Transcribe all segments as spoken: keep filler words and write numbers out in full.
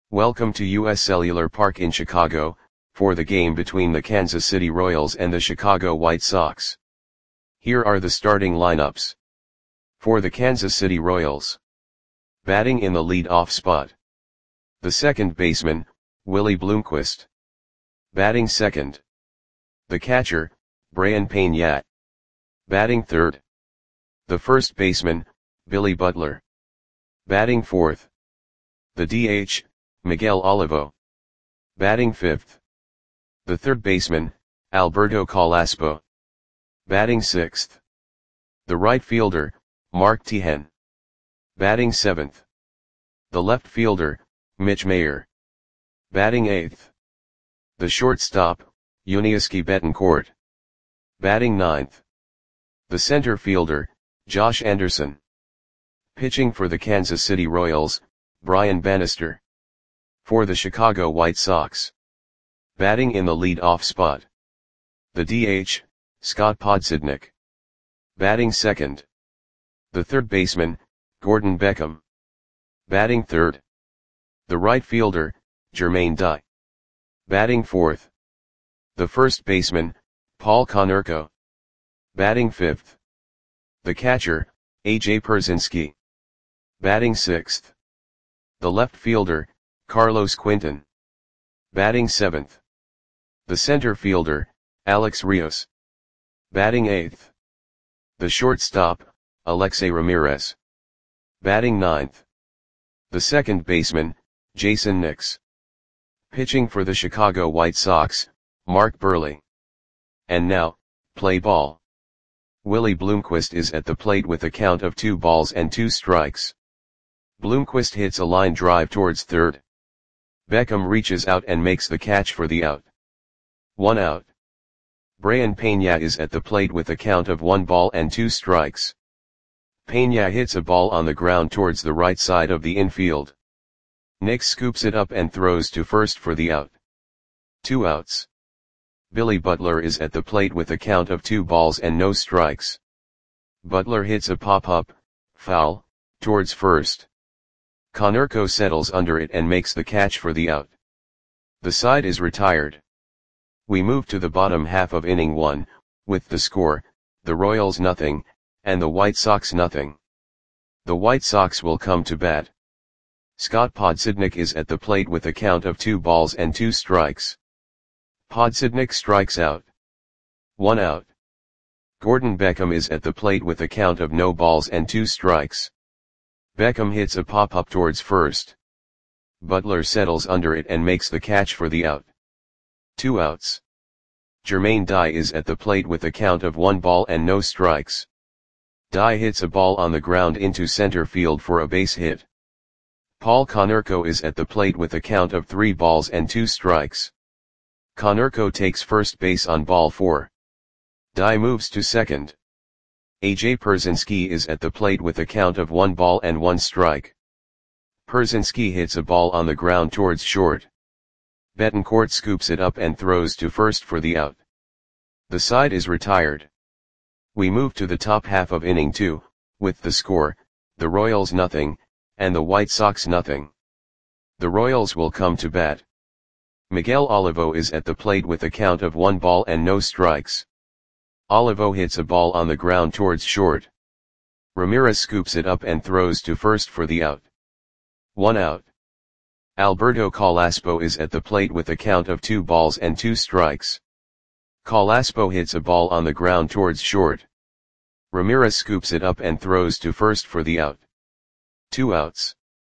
Welcome to U S Cellular Park in Chicago, for the game between the Kansas City Royals and the Chicago White Sox. Here are the starting lineups. For the Kansas City Royals. Batting in the lead-off spot. The second baseman, Willie Bloomquist. Batting second. The catcher, Brayan Peña. Batting third. The first baseman, Billy Butler. Batting fourth. The D H, Miguel Olivo. Batting fifth. The third baseman, Alberto Carlaspo. Batting sixth. The right fielder, Mark Teahen. Batting seventh. The left fielder, Mitch Mayer. Batting eighth. The shortstop, Yuniesky Betancourt. Batting ninth. The center fielder, Josh Anderson. Pitching for the Kansas City Royals, Brian Bannister. For the Chicago White Sox. Batting in the lead-off spot. The D H, Scott Podsednik. Batting second. The third baseman, Gordon Beckham. Batting third. The right fielder, Jermaine Dye. Batting fourth. The first baseman, Paul Konerko. Batting fifth. The catcher, A J Pierzynski. Batting sixth. The left fielder, Carlos Quinton. Batting seventh. The center fielder, Alex Rios. Batting eighth. The shortstop, Alexei Ramirez. Batting ninth. The second baseman, Jason Nix. Pitching for the Chicago White Sox, Mark Buehrle. And now, play ball. Willie Bloomquist is at the plate with a count of two balls and two strikes. Bloomquist hits a line drive towards third. Beckham reaches out and makes the catch for the out. One out. Brayan Peña is at the plate with a count of one ball and two strikes. Peña hits a ball on the ground towards the right side of the infield. Nix scoops it up and throws to first for the out. Two outs. Billy Butler is at the plate with a count of two balls and no strikes. Butler hits a pop-up, foul, towards first. Konerko settles under it and makes the catch for the out. The side is retired. We move to the bottom half of inning one, with the score, the Royals nothing, and the White Sox nothing. The White Sox will come to bat. Scott Podsednik is at the plate with a count of two balls and two strikes. Podsednik strikes out. One out. Gordon Beckham is at the plate with a count of no balls and two strikes. Beckham hits a pop-up towards first. Butler settles under it and makes the catch for the out. Two outs. Jermaine Dye is at the plate with a count of one ball and no strikes. Dye hits a ball on the ground into center field for a base hit. Paul Konerko is at the plate with a count of three balls and two strikes. Konerko takes first base on ball four. Dye moves to second. A J Pierzynski is at the plate with a count of one ball and one strike. Pierzynski hits a ball on the ground towards short. Betancourt scoops it up and throws to first for the out. The side is retired. We move to the top half of inning two, with the score, the Royals nothing, and the White Sox nothing. The Royals will come to bat. Miguel Olivo is at the plate with a count of one ball and no strikes. Olivo hits a ball on the ground towards short. Ramirez scoops it up and throws to first for the out. One out. Alberto Carlaspo is at the plate with a count of two balls and two strikes. Carlaspo hits a ball on the ground towards short. Ramirez scoops it up and throws to first for the out. Two outs.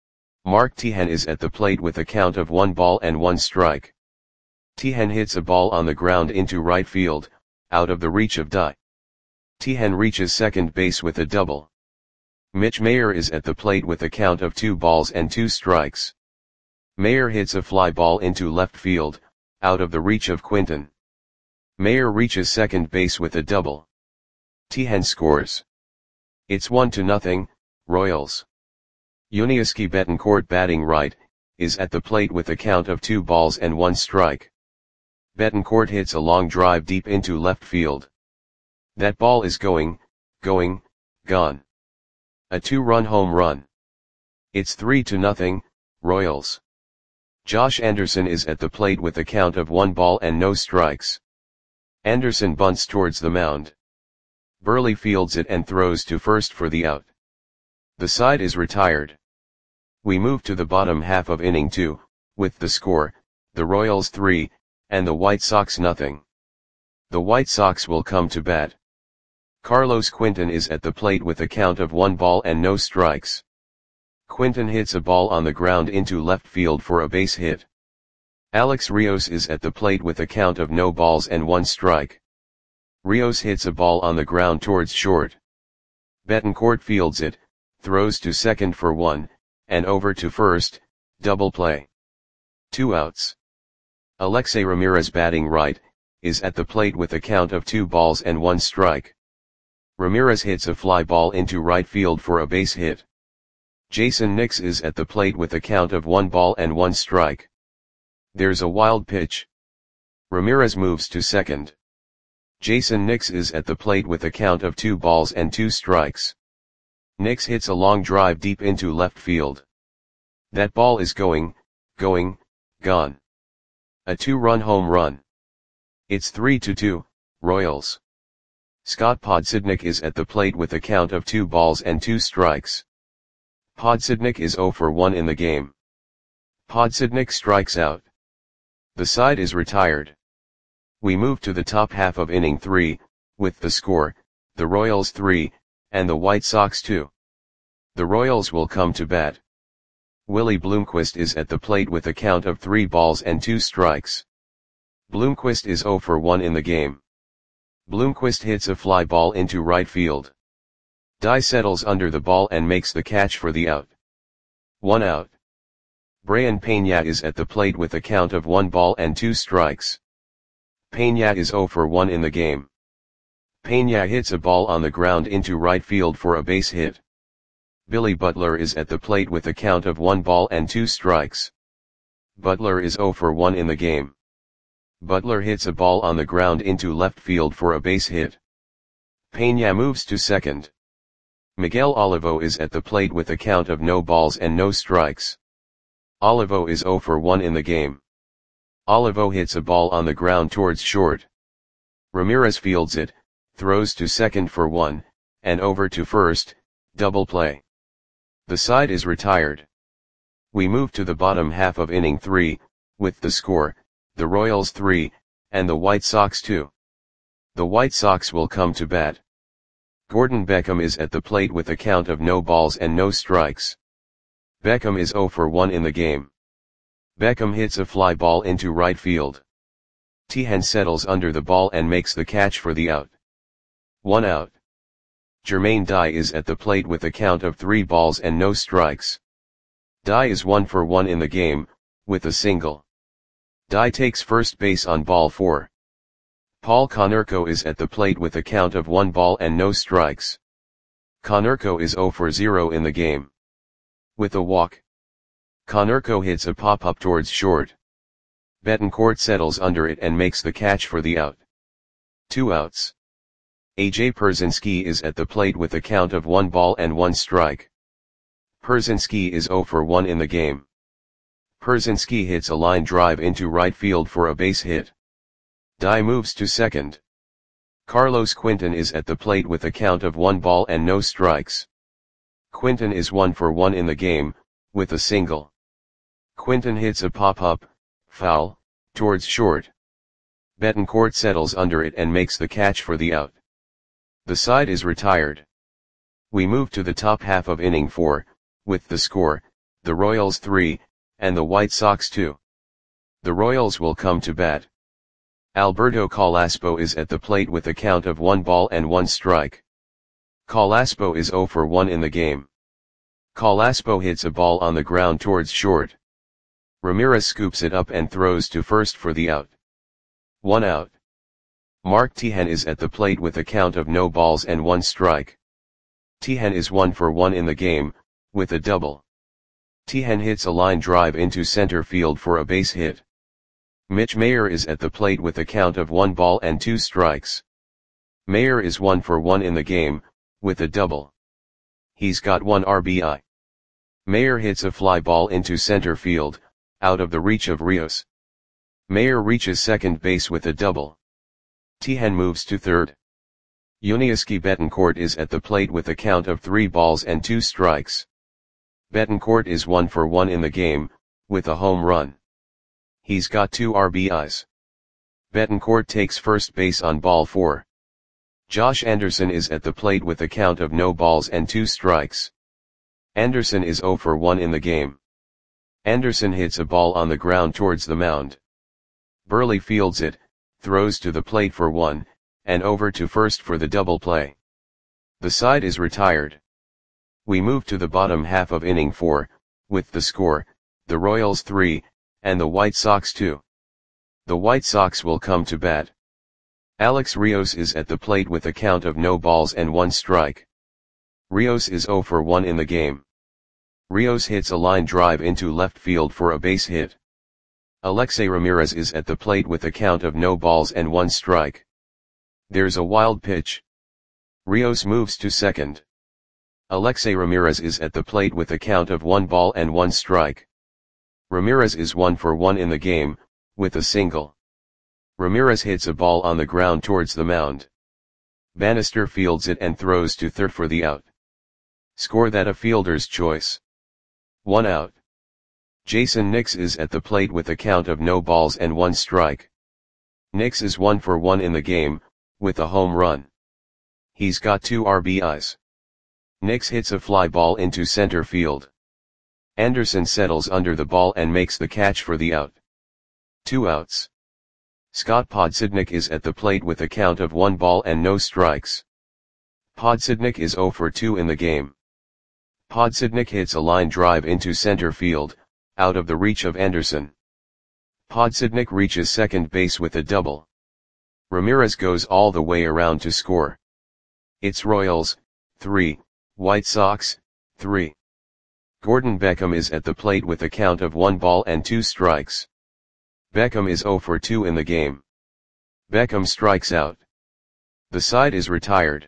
Mark Teahen is at the plate with a count of one ball and one strike. Teahen hits a ball on the ground into right field, out of the reach of Dye. Teahen reaches second base with a double. Mitch Mayer is at the plate with a count of two balls and two strikes. Mayer hits a fly ball into left field, out of the reach of Quinton. Mayer reaches second base with a double. Teahen scores. It's one to nothing, Royals. Yuniesky Betancourt, batting right, is at the plate with a count of two balls and one strike. Betancourt hits a long drive deep into left field. That ball is going, going, gone. A two-run home run. It's three to nothing, Royals. Josh Anderson is at the plate with a count of one ball and no strikes. Anderson bunts towards the mound. Burley fields it and throws to first for the out. The side is retired. We move to the bottom half of inning two, with the score, the Royals three, and the White Sox nothing. The White Sox will come to bat. Carlos Quinton is at the plate with a count of one ball and no strikes. Quinton hits a ball on the ground into left field for a base hit. Alex Rios is at the plate with a count of no balls and one strike. Rios hits a ball on the ground towards short. Betancourt fields it, throws to second for one, and over to first, double play. Two outs. Alexei Ramirez, batting right, is at the plate with a count of two balls and one strike. Ramirez hits a fly ball into right field for a base hit. Jason Nix is at the plate with a count of one ball and one strike. There's a wild pitch. Ramirez moves to second. Jason Nix is at the plate with a count of two balls and two strikes. Nix hits a long drive deep into left field. That ball is going, going, gone. A two-run home run. It's three to two, Royals. Scott Podsednik is at the plate with a count of two balls and two strikes. Podsednik is zero for one in the game. Podsednik strikes out. The side is retired. We move to the top half of inning three, with the score, the Royals three, and the White Sox two. The Royals will come to bat. Willie Bloomquist is at the plate with a count of three balls and two strikes. Bloomquist is zero for one in the game. Bloomquist hits a fly ball into right field. Dye settles under the ball and makes the catch for the out. One out. Brayan Peña is at the plate with a count of one ball and two strikes. Peña is zero for one in the game. Peña hits a ball on the ground into right field for a base hit. Billy Butler is at the plate with a count of one ball and two strikes. Butler is zero for one in the game. Butler hits a ball on the ground into left field for a base hit. Peña moves to second. Miguel Olivo is at the plate with a count of no balls and no strikes. Olivo is zero for one in the game. Olivo hits a ball on the ground towards short. Ramirez fields it, throws to second for one, and over to first, double play. The side is retired. We move to the bottom half of inning three, with the score, the Royals three, and the White Sox two. The White Sox will come to bat. Gordon Beckham is at the plate with a count of no balls and no strikes. Beckham is zero for one in the game. Beckham hits a fly ball into right field. Tejan settles under the ball and makes the catch for the out. One out. Jermaine Dye is at the plate with a count of three balls and no strikes. Dye is one for one in the game, with a single. Dye takes first base on ball four. Paul Konerko is at the plate with a count of one ball and no strikes. Konerko is zero for zero in the game. With a walk. Konerko hits a pop-up towards short. Betancourt settles under it and makes the catch for the out. Two outs. A J Pierzynski is at the plate with a count of one ball and one strike. Pierzynski is zero for one in the game. Pierzynski hits a line drive into right field for a base hit. Dye moves to second. Carlos Quinton is at the plate with a count of one ball and no strikes. Quinton is one for one in the game, with a single. Quinton hits a pop-up, foul, towards short. Betancourt settles under it and makes the catch for the out. The side is retired. We move to the top half of inning four, with the score, the Royals three, and the White Sox two. The Royals will come to bat. Alberto Calaspo is at the plate with a count of one ball and one strike. Calaspo is zero for one in the game. Calaspo hits a ball on the ground towards short. Ramirez scoops it up and throws to first for the out. One out. Mark Tejan is at the plate with a count of no balls and one strike. Tejan is one for one in the game, with a double. Tejan hits a line drive into center field for a base hit. Mitch Mayer is at the plate with a count of one ball and two strikes. Mayer is one for one in the game, with a double. He's got one R B I. Mayer hits a fly ball into center field, out of the reach of Rios. Mayer reaches second base with a double. Tejan moves to third. Yuniesky Betancourt is at the plate with a count of three balls and two strikes. Betancourt is one for one in the game, with a home run. He's got two R B Is. Betancourt takes first base on ball four. Josh Anderson is at the plate with a count of no balls and two strikes. Anderson is zero for one in the game. Anderson hits a ball on the ground towards the mound. Burley fields it, throws to the plate for one, and over to first for the double play. The side is retired. We move to the bottom half of inning four, with the score, the Royals three, and the White Sox two. The White Sox will come to bat. Alex Rios is at the plate with a count of no balls and one strike. Rios is zero for one in the game. Rios hits a line drive into left field for a base hit. Alexei Ramirez is at the plate with a count of no balls and one strike. There's a wild pitch. Rios moves to second. Alexei Ramirez is at the plate with a count of one ball and one strike. Ramirez is one for one in the game, with a single. Ramirez hits a ball on the ground towards the mound. Bannister fields it and throws to third for the out. Score that a fielder's choice. One out. Jason Nix is at the plate with a count of no balls and one strike. Nix is one for one in the game, with a home run. He's got two R B Is. Nix hits a fly ball into center field. Anderson settles under the ball and makes the catch for the out. Two outs. Scott Podsednik is at the plate with a count of one ball and no strikes. Podsednik is zero for two in the game. Podsednik hits a line drive into center field, out of the reach of Anderson. Podsednik reaches second base with a double. Ramirez goes all the way around to score. It's Royals, three, White Sox, three. Gordon Beckham is at the plate with a count of one ball and two strikes. Beckham is zero for two in the game. Beckham strikes out. The side is retired.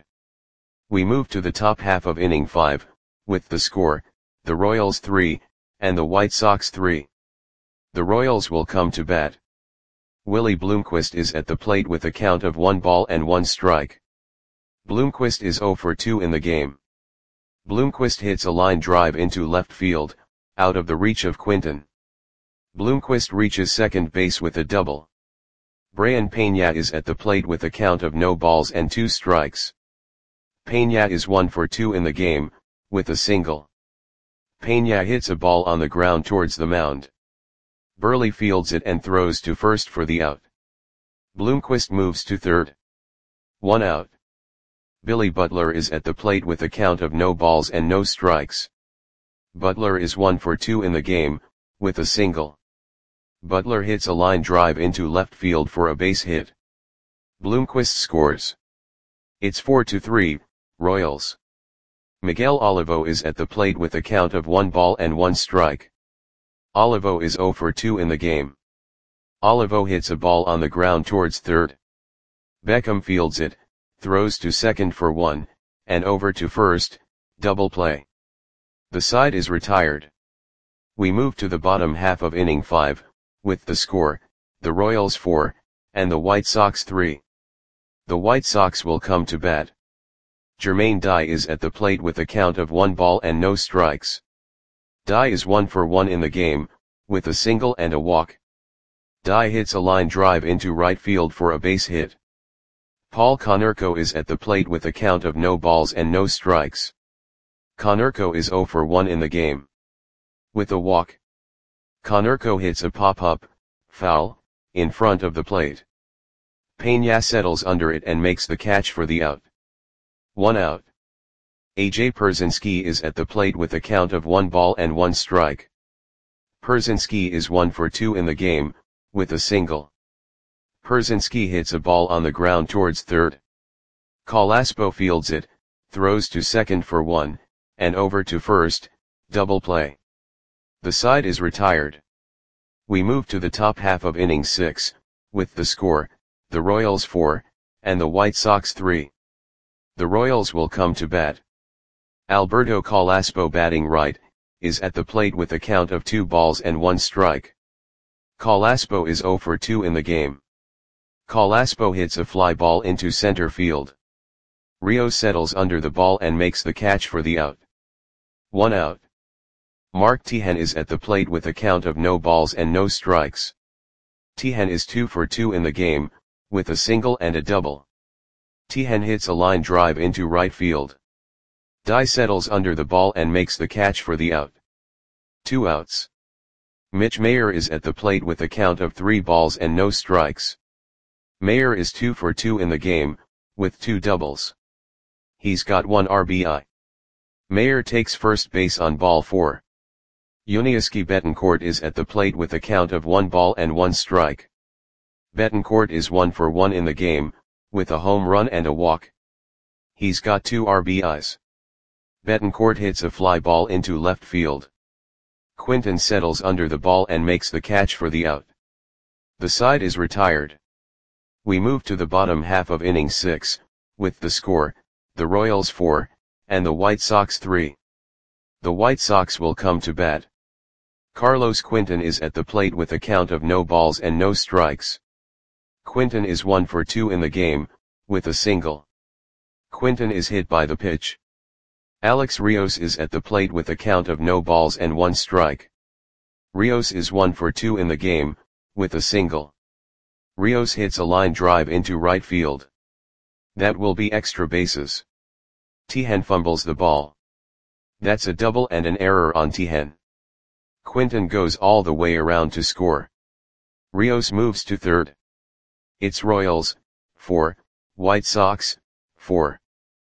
We move to the top half of inning five, with the score, the Royals three, and the White Sox three. The Royals will come to bat. Willie Bloomquist is at the plate with a count of one ball and one strike. Bloomquist is zero for two in the game. Bloomquist hits a line drive into left field, out of the reach of Quinton. Bloomquist reaches second base with a double. Brayan Peña is at the plate with a count of no balls and two strikes. Peña is one for two in the game, with a single. Peña hits a ball on the ground towards the mound. Burley fields it and throws to first for the out. Bloomquist moves to third. One out. Billy Butler is at the plate with a count of no balls and no strikes. Butler is one for two in the game, with a single. Butler hits a line drive into left field for a base hit. Bloomquist scores. It's four to three, Royals. Miguel Olivo is at the plate with a count of one ball and one strike. Olivo is zero for two in the game. Olivo hits a ball on the ground towards third. Beckham fields it, throws to second for one, and over to first, double play. The side is retired. We move to the bottom half of inning five, with the score, the Royals four, and the White Sox three. The White Sox will come to bat. Jermaine Dye is at the plate with a count of one ball and no strikes. Dye is one for one in the game, with a single and a walk. Dye hits a line drive into right field for a base hit. Paul Konerko is at the plate with a count of no balls and no strikes. Konerko is zero for one in the game. With a walk. Konerko hits a pop-up, foul, in front of the plate. Peña settles under it and makes the catch for the out. One out. A J Pierzynski is at the plate with a count of one ball and one strike. Pierzynski is one for two in the game, with a single. Pierzynski hits a ball on the ground towards third. Colaspo fields it, throws to second for one, and over to first, double play. The side is retired. We move to the top half of inning six, with the score, the Royals four, and the White Sox three. The Royals will come to bat. Alberto Colaspo batting right, is at the plate with a count of two balls and one strike. Calaspo is zero for two in the game. Calaspo hits a fly ball into center field. Rios settles under the ball and makes the catch for the out. One out. Mark Tejan is at the plate with a count of no balls and no strikes. Tejan is two for two in the game, with a single and a double. Tejan hits a line drive into right field. Dye settles under the ball and makes the catch for the out. Two outs. Mitch Mayer is at the plate with a count of three balls and no strikes. Mayer is two for two in the game, with two doubles. He's got one R B I. Mayer takes first base on ball four. Yuniesky Betancourt is at the plate with a count of one ball and one strike. Betancourt is one for one in the game, with a home run and a walk. He's got two R B Is. Betancourt hits a fly ball into left field. Quinton settles under the ball and makes the catch for the out. The side is retired. We move to the bottom half of inning six, with the score, the Royals four, and the White Sox three. The White Sox will come to bat. Carlos Quinton is at the plate with a count of no balls and no strikes. Quinton is one for two in the game, with a single. Quinton is hit by the pitch. Alex Rios is at the plate with a count of no balls and one strike. Rios is one for two in the game, with a single. Rios hits a line drive into right field. That will be extra bases. Tejan fumbles the ball. That's a double and an error on Tejan. Quinton goes all the way around to score. Rios moves to third. It's Royals, four, White Sox, four.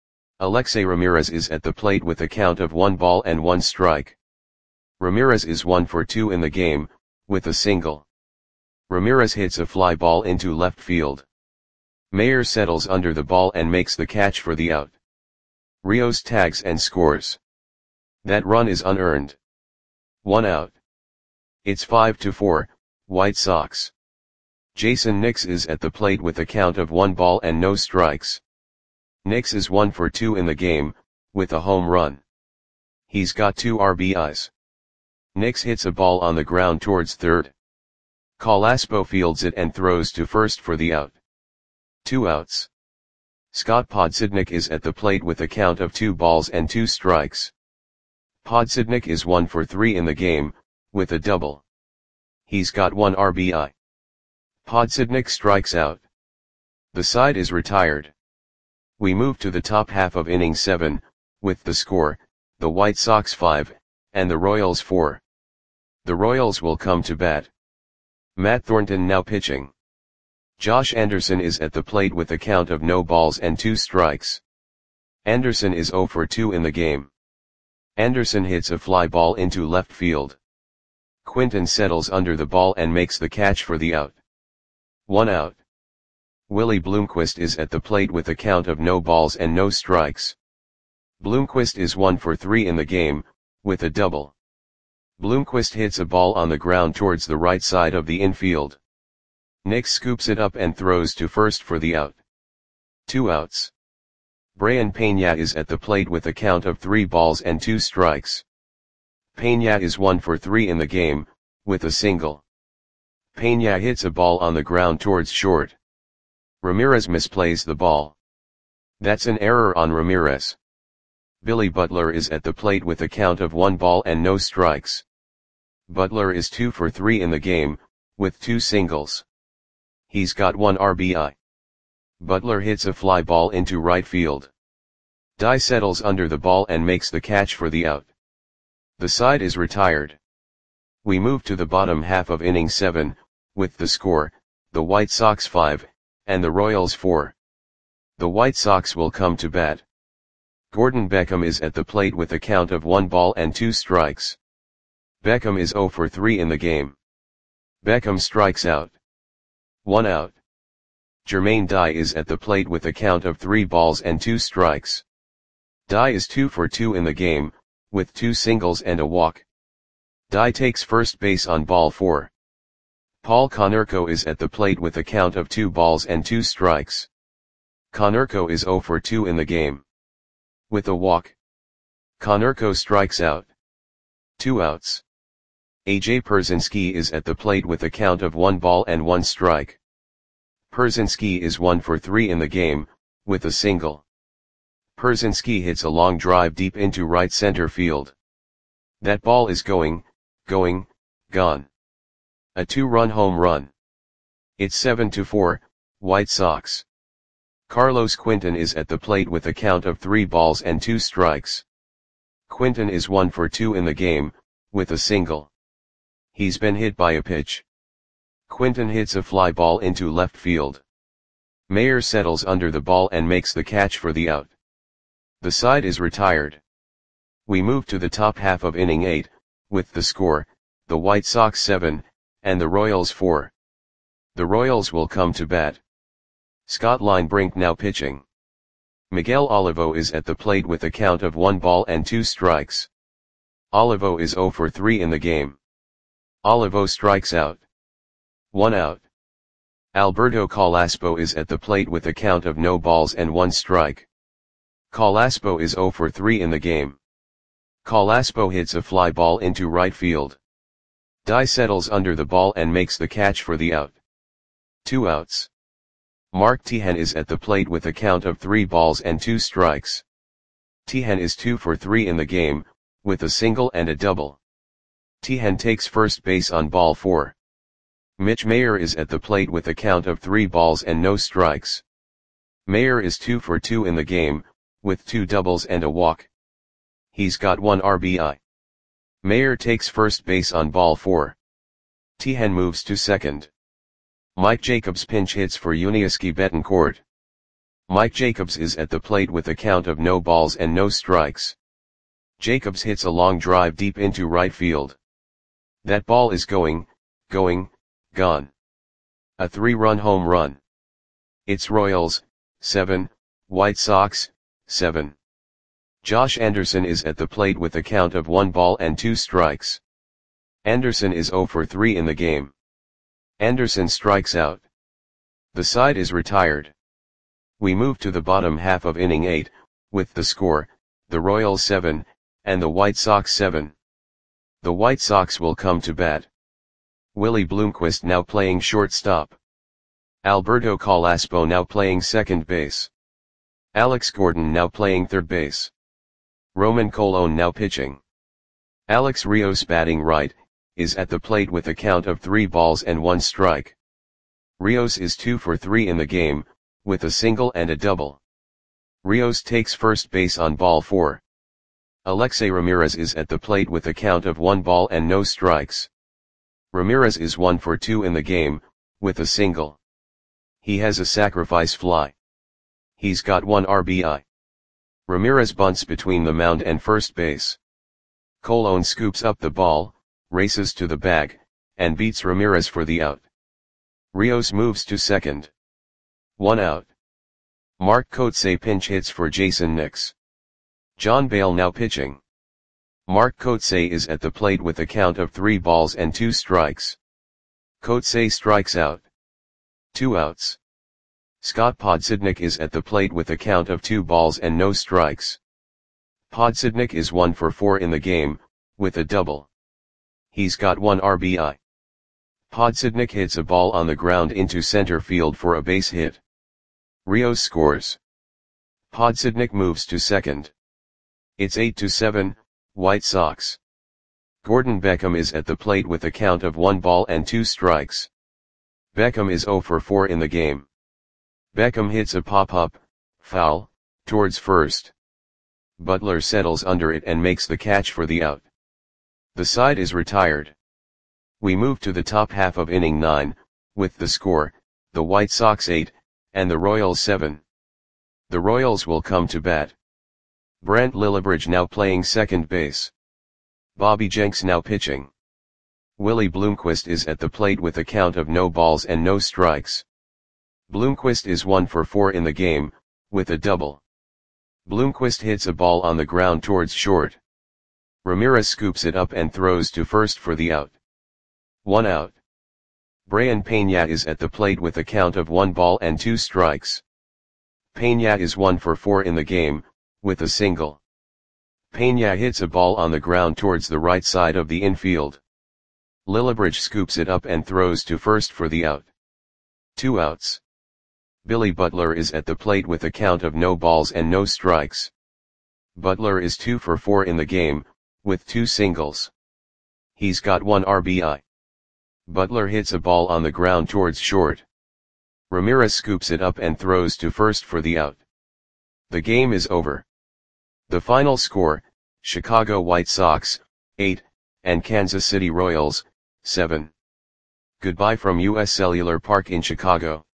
Alexei Ramirez is at the plate with a count of one ball and one strike. Ramirez is one for two in the game, with a single. Ramirez hits a fly ball into left field. Mayer settles under the ball and makes the catch for the out. Rios tags and scores. That run is unearned. One out. It's five to four, White Sox. Jason Nix is at the plate with a count of one ball and no strikes. Nix is one for two in the game, with a home run. He's got two R B Is. Nix hits a ball on the ground towards third. Calaspo fields it and throws to first for the out. Two outs. Scott Podsednik is at the plate with a count of two balls and two strikes. Podsednik is one for three in the game, with a double. He's got one R B I. Podsednik strikes out. The side is retired. We move to the top half of inning seven, with the score, the White Sox five, and the Royals four. The Royals will come to bat. Matt Thornton now pitching. Josh Anderson is at the plate with a count of no balls and two strikes. Anderson is zero for two in the game. Anderson hits a fly ball into left field. Quinton settles under the ball and makes the catch for the out. One out. Willie Bloomquist is at the plate with a count of no balls and no strikes. Bloomquist is one for three in the game, with a double. Bloomquist hits a ball on the ground towards the right side of the infield. Nix scoops it up and throws to first for the out. Two outs. Brayan Peña is at the plate with a count of three balls and two strikes. Peña is one for three in the game, with a single. Peña hits a ball on the ground towards short. Ramirez misplays the ball. That's an error on Ramirez. Billy Butler is at the plate with a count of one ball and no strikes. Butler is two for three in the game, with two singles. He's got one R B I. Butler hits a fly ball into right field. Dye settles under the ball and makes the catch for the out. The side is retired. We move to the bottom half of inning seven, with the score, the White Sox five, and the Royals four. The White Sox will come to bat. Gordon Beckham is at the plate with a count of one ball and two strikes. Beckham is zero for three in the game. Beckham strikes out. One out. Jermaine Dye is at the plate with a count of three balls and two strikes. Dye is two for two in the game, with two singles and a walk. Dye takes first base on ball four. Paul Konerko is at the plate with a count of two balls and two strikes. Konerko is zero for two in the game. With a walk. Konerko strikes out. Two outs. A J Perzinski is at the plate with a count of one ball and one strike. Perzinski is one for three in the game, with a single. Perzinski hits a long drive deep into right center field. That ball is going, going, gone. A two-run home run. It's seven to four, White Sox. Carlos Quinton is at the plate with a count of three balls and two strikes. Quinton is one for two in the game, with a single. He's been hit by a pitch. Quinton hits a fly ball into left field. Mayer settles under the ball and makes the catch for the out. The side is retired. We move to the top half of inning eight, with the score, the White Sox seven, and the Royals four. The Royals will come to bat. Scott Linebrink now pitching. Miguel Olivo is at the plate with a count of one ball and two strikes. Olivo is zero for three in the game. Olivo strikes out. One out. Alberto Calaspo is at the plate with a count of no balls and one strike. Calaspo is zero for three in the game. Calaspo hits a fly ball into right field. Dye settles under the ball and makes the catch for the out. Two outs. Mark Tejan is at the plate with a count of three balls and two strikes. Tejan is two for three in the game, with a single and a double. Tejan takes first base on ball four. Mitch Mayer is at the plate with a count of three balls and no strikes. Mayer is two for two in the game, with two doubles and a walk. He's got one R B I. Mayer takes first base on ball four. Tejan moves to second. Mike Jacobs pinch hits for Yuniesky Betancourt. Mike Jacobs is at the plate with a count of no balls and no strikes. Jacobs hits a long drive deep into right field. That ball is going, going, gone. A three-run home run. It's Royals, seven, White Sox, seven. Josh Anderson is at the plate with a count of one ball and two strikes. Anderson is zero for three in the game. Anderson strikes out. The side is retired. We move to the bottom half of inning eight, with the score, the Royals seven, and the White Sox seven. The White Sox will come to bat. Willie Bloomquist now playing shortstop. Alberto Calaspo now playing second base. Alex Gordon now playing third base. Roman Colon now pitching. Alex Rios batting right, is at the plate with a count of three balls and one strike. Rios is two for three in the game, with a single and a double. Rios takes first base on ball four. Alexei Ramirez is at the plate with a count of one ball and no strikes. Ramirez is one for two in the game, with a single. He has a sacrifice fly. He's got one R B I. Ramirez bunts between the mound and first base. Colon scoops up the ball, races to the bag, and beats Ramirez for the out. Rios moves to second. One out. Mark Kotsay pinch hits for Jason Nix. John Bale now pitching. Mark Kotsay is at the plate with a count of three balls and two strikes. Kotsay strikes out. Two outs. Scott Podsednik is at the plate with a count of two balls and no strikes. Podsednik is one for four in the game, with a double. He's got one R B I. Podsednik hits a ball on the ground into center field for a base hit. Rios scores. Podsednik moves to second. It's eight to seven, White Sox. Gordon Beckham is at the plate with a count of one ball and two strikes. Beckham is zero for four in the game. Beckham hits a pop-up, foul, towards first. Butler settles under it and makes the catch for the out. The side is retired. We move to the top half of inning nine, with the score, the White Sox eight, and the Royals seven. The Royals will come to bat. Brent Lillibridge now playing second base. Bobby Jenks now pitching. Willie Bloomquist is at the plate with a count of no balls and no strikes. Bloomquist is one for four in the game, with a double. Bloomquist hits a ball on the ground towards short. Ramirez scoops it up and throws to first for the out. One out. Brayan Peña is at the plate with a count of one ball and two strikes. Peña is one for four in the game, with a single. Peña hits a ball on the ground towards the right side of the infield. Lillibridge scoops it up and throws to first for the out. Two outs. Billy Butler is at the plate with a count of no balls and no strikes. Butler is two for four in the game, with two singles. He's got one R B I. Butler hits a ball on the ground towards short. Ramirez scoops it up and throws to first for the out. The game is over. The final score, Chicago White Sox, eight, and Kansas City Royals, seven. Goodbye from U S Cellular Park in Chicago.